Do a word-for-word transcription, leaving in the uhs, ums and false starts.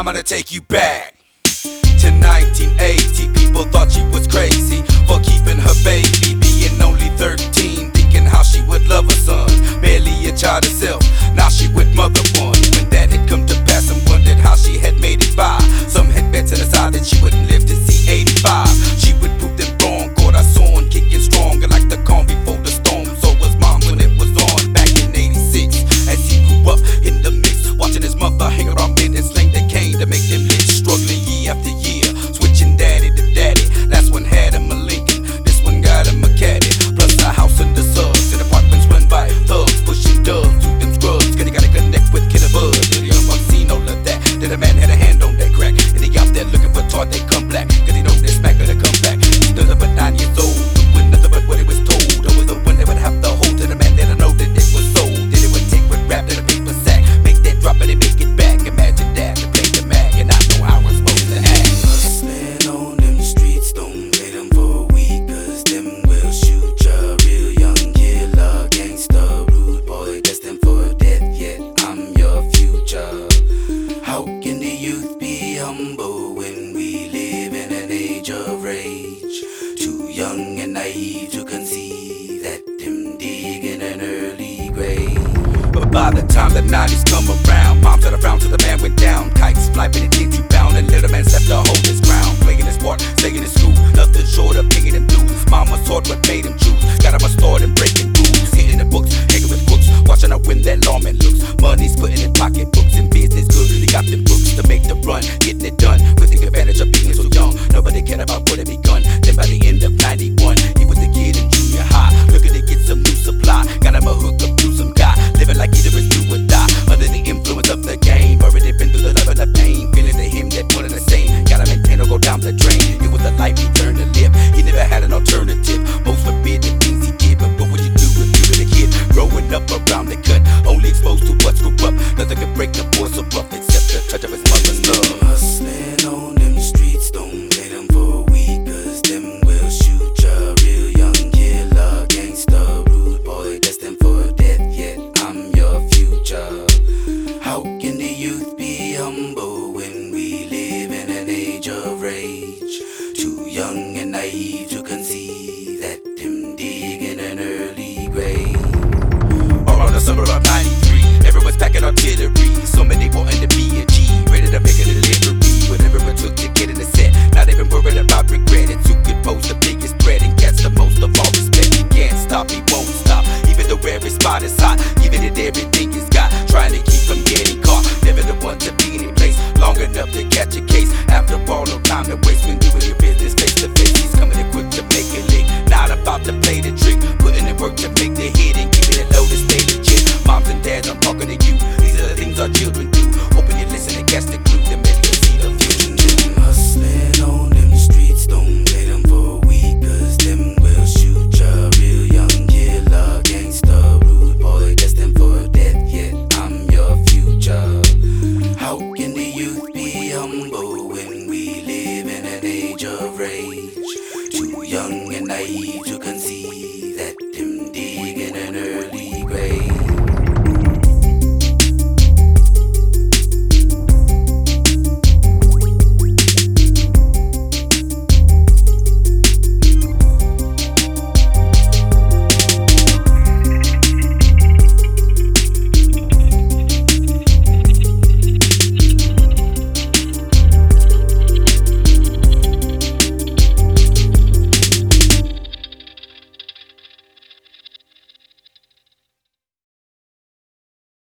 gonna take you back to nineteen eighty. People thought she was crazy for keeping her baby, being only thirteen, thinking how she would love her son. Barely a child herself, now she with mother one. When that had come to pass, some wondered how she had made it by. Some had bet to the side that she wouldn't live to see eighty-five. She would prove them wrong, caught her sworn, kicking stronger like the calm before the storm. So was mom when it was on back in eighty-six. As he grew up in the mix, watching his mother hang around men and slang the cane to make them lit, struggling year after year, switching daddy to daddy. Last one had him a Lincoln, this one got him a caddy, plus a house in the subs and apartments run by thugs, pushing dubs to them scrubs. Cause they gotta connect with Kid Bud. The young buck seen all of that, that a man had a hand on that crack, and he out there looking for taught they come black, cause he know that smack gonna come back. He's nothing but nine years old, doing nothing but what he was told. I was the one that would have to hold to the man that I know that it was sold. That it would take with wrapped in a paper sack, make that drop and then make it back. Imagine that, to play the mag, and I know how it's supposed to act. Hustling on them streets, don't play them for a week, cause them will shoot ya. Real young killer, gangster, rude boy, destined for death, yet I'm your future. How can the youth be humble when we live in an age of rage? Too young and naive to conceive that them dig in an early grave. But by the time the nineties come around, mom said around till the man went down. Kites fly, but it did you bound, and little man stepped to hold his ground. Playing his part, staying in school, nothing short of paying him dues. Mama taught what made him choose, got him a start and breaking rules. Hitting the books, hanging with crooks, watching her win that lawman looks. Money's putting in pocketbooks and business good. He got them books to make the run, getting it done, with the advantage of being so young. Nobody cared about what it be